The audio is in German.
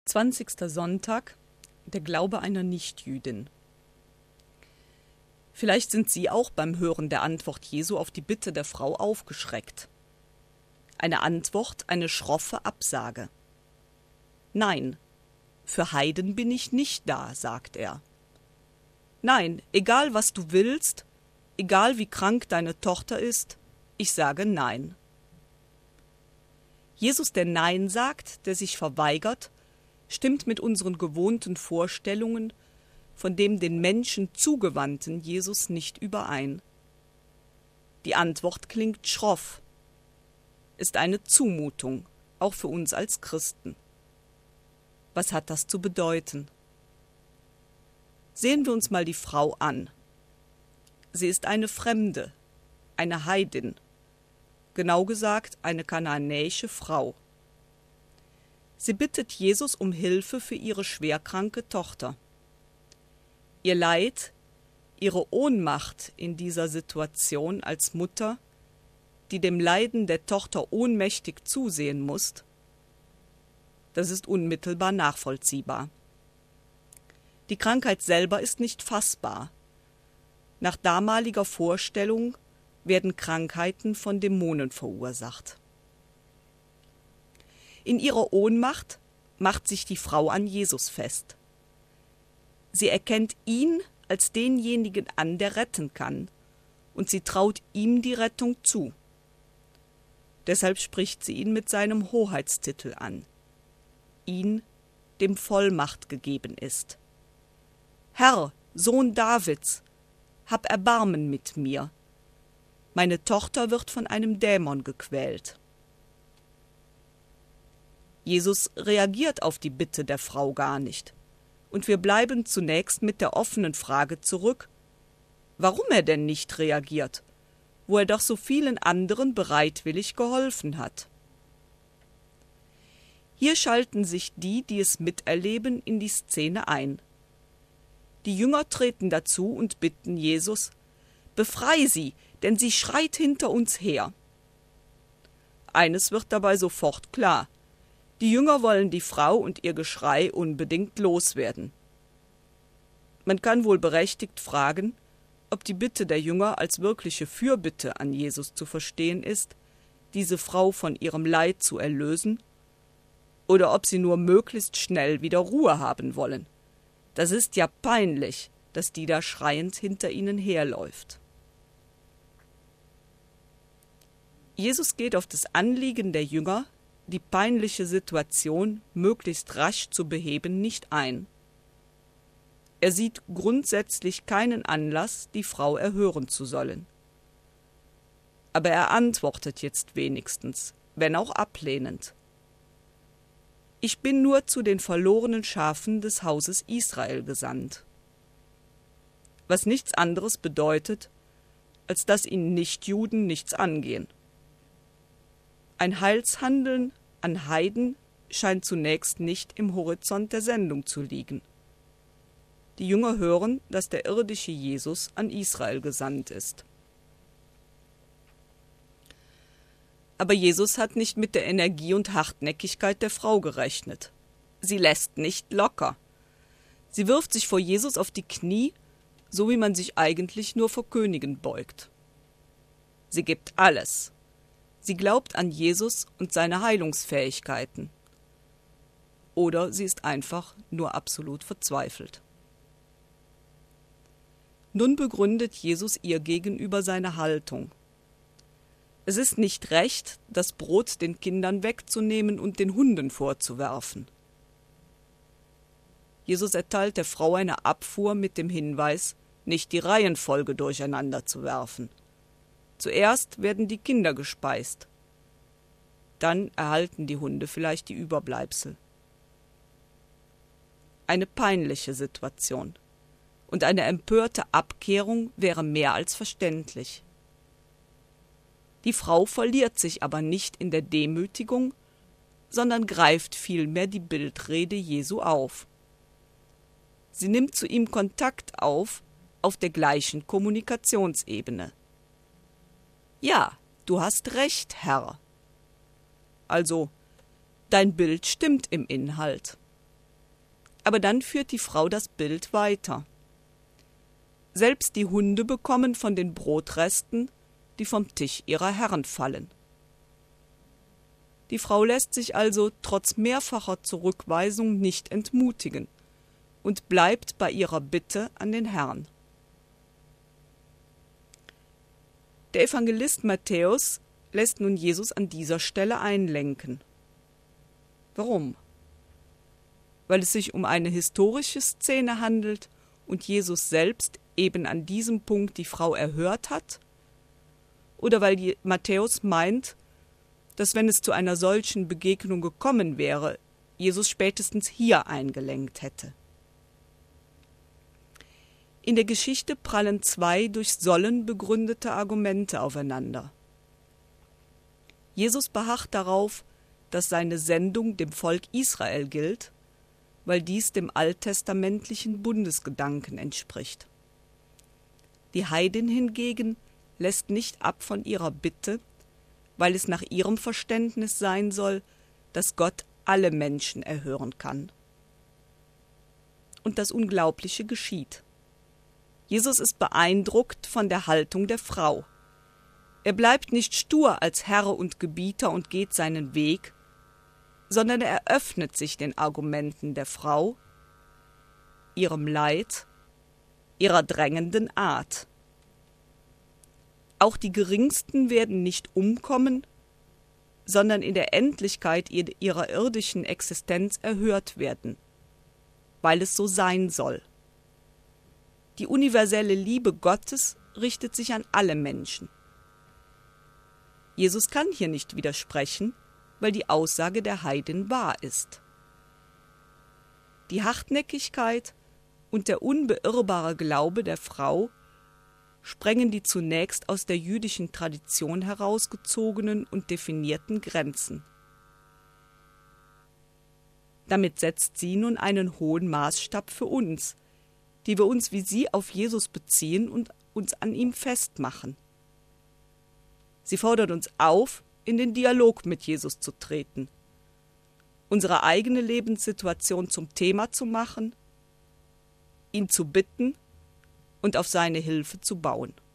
20. Sonntag, der Glaube einer Nichtjüdin. Vielleicht sind Sie auch beim Hören der Antwort Jesu auf die Bitte der Frau aufgeschreckt. Eine Antwort, eine schroffe Absage. Nein, für Heiden bin ich nicht da, sagt er. Nein, egal was du willst, egal wie krank deine Tochter ist, ich sage Nein. Jesus, der Nein sagt, der sich verweigert, stimmt mit unseren gewohnten Vorstellungen von dem den Menschen zugewandten Jesus nicht überein. Die Antwort klingt schroff, ist eine Zumutung, auch für uns als Christen. Was hat das zu bedeuten? Sehen wir uns mal die Frau an. Sie ist eine Fremde, eine Heidin, genau gesagt eine kanaanäische Frau. Sie bittet Jesus um Hilfe für ihre schwerkranke Tochter. Ihr Leid, ihre Ohnmacht in dieser Situation als Mutter, die dem Leiden der Tochter ohnmächtig zusehen muss, das ist unmittelbar nachvollziehbar. Die Krankheit selber ist nicht fassbar. Nach damaliger Vorstellung werden Krankheiten von Dämonen verursacht. In ihrer Ohnmacht macht sich die Frau an Jesus fest. Sie erkennt ihn als denjenigen an, der retten kann, und sie traut ihm die Rettung zu. Deshalb spricht sie ihn mit seinem Hoheitstitel an, ihn, dem Vollmacht gegeben ist. Herr, Sohn Davids, hab Erbarmen mit mir. Meine Tochter wird von einem Dämon gequält. Jesus reagiert auf die Bitte der Frau gar nicht. Und wir bleiben zunächst mit der offenen Frage zurück, warum er denn nicht reagiert, wo er doch so vielen anderen bereitwillig geholfen hat. Hier schalten sich die es miterleben, in die Szene ein. Die Jünger treten dazu und bitten Jesus, befrei sie, denn sie schreit hinter uns her. Eines wird dabei sofort klar: Die Jünger wollen die Frau und ihr Geschrei unbedingt loswerden. Man kann wohl berechtigt fragen, ob die Bitte der Jünger als wirkliche Fürbitte an Jesus zu verstehen ist, diese Frau von ihrem Leid zu erlösen, oder ob sie nur möglichst schnell wieder Ruhe haben wollen. Das ist ja peinlich, dass die da schreiend hinter ihnen herläuft. Jesus geht auf das Anliegen der Jünger, die peinliche Situation möglichst rasch zu beheben, nicht ein. Er sieht grundsätzlich keinen Anlass, die Frau erhören zu sollen. Aber er antwortet jetzt wenigstens, wenn auch ablehnend. Ich bin nur zu den verlorenen Schafen des Hauses Israel gesandt. Was nichts anderes bedeutet, als dass ihn Nichtjuden nichts angehen. Ein Heilshandeln an Heiden scheint zunächst nicht im Horizont der Sendung zu liegen. Die Jünger hören, dass der irdische Jesus an Israel gesandt ist. Aber Jesus hat nicht mit der Energie und Hartnäckigkeit der Frau gerechnet. Sie lässt nicht locker. Sie wirft sich vor Jesus auf die Knie, so wie man sich eigentlich nur vor Königen beugt. Sie gibt alles. Sie glaubt an Jesus und seine Heilungsfähigkeiten. Oder sie ist einfach nur absolut verzweifelt. Nun begründet Jesus ihr gegenüber seine Haltung. Es ist nicht recht, das Brot den Kindern wegzunehmen und den Hunden vorzuwerfen. Jesus erteilt der Frau eine Abfuhr mit dem Hinweis, nicht die Reihenfolge durcheinander zu werfen. Zuerst werden die Kinder gespeist. Dann erhalten die Hunde vielleicht die Überbleibsel. Eine peinliche Situation. Und eine empörte Abkehrung wäre mehr als verständlich. Die Frau verliert sich aber nicht in der Demütigung, sondern greift vielmehr die Bildrede Jesu auf. Sie nimmt zu ihm Kontakt auf der gleichen Kommunikationsebene. Ja, du hast recht, Herr. Also, dein Bild stimmt im Inhalt. Aber dann führt die Frau das Bild weiter. Selbst die Hunde bekommen von den Brotresten, die vom Tisch ihrer Herren fallen. Die Frau lässt sich also trotz mehrfacher Zurückweisung nicht entmutigen und bleibt bei ihrer Bitte an den Herrn. Der Evangelist Matthäus lässt nun Jesus an dieser Stelle einlenken. Warum? Weil es sich um eine historische Szene handelt und Jesus selbst eben an diesem Punkt die Frau erhört hat? Oder weil Matthäus meint, dass wenn es zu einer solchen Begegnung gekommen wäre, Jesus spätestens hier eingelenkt hätte? In der Geschichte prallen zwei durch Sollen begründete Argumente aufeinander. Jesus beharrt darauf, dass seine Sendung dem Volk Israel gilt, weil dies dem alttestamentlichen Bundesgedanken entspricht. Die Heidin hingegen lässt nicht ab von ihrer Bitte, weil es nach ihrem Verständnis sein soll, dass Gott alle Menschen erhören kann. Und das Unglaubliche geschieht. Jesus ist beeindruckt von der Haltung der Frau. Er bleibt nicht stur als Herr und Gebieter und geht seinen Weg, sondern er öffnet sich den Argumenten der Frau, ihrem Leid, ihrer drängenden Art. Auch die Geringsten werden nicht umkommen, sondern in der Endlichkeit ihrer irdischen Existenz erhört werden, weil es so sein soll. Die universelle Liebe Gottes richtet sich an alle Menschen. Jesus kann hier nicht widersprechen, weil die Aussage der Heidin wahr ist. Die Hartnäckigkeit und der unbeirrbare Glaube der Frau sprengen die zunächst aus der jüdischen Tradition herausgezogenen und definierten Grenzen. Damit setzt sie nun einen hohen Maßstab für uns, die wir uns wie sie auf Jesus beziehen und uns an ihm festmachen. Sie fordert uns auf, in den Dialog mit Jesus zu treten, unsere eigene Lebenssituation zum Thema zu machen, ihn zu bitten und auf seine Hilfe zu bauen.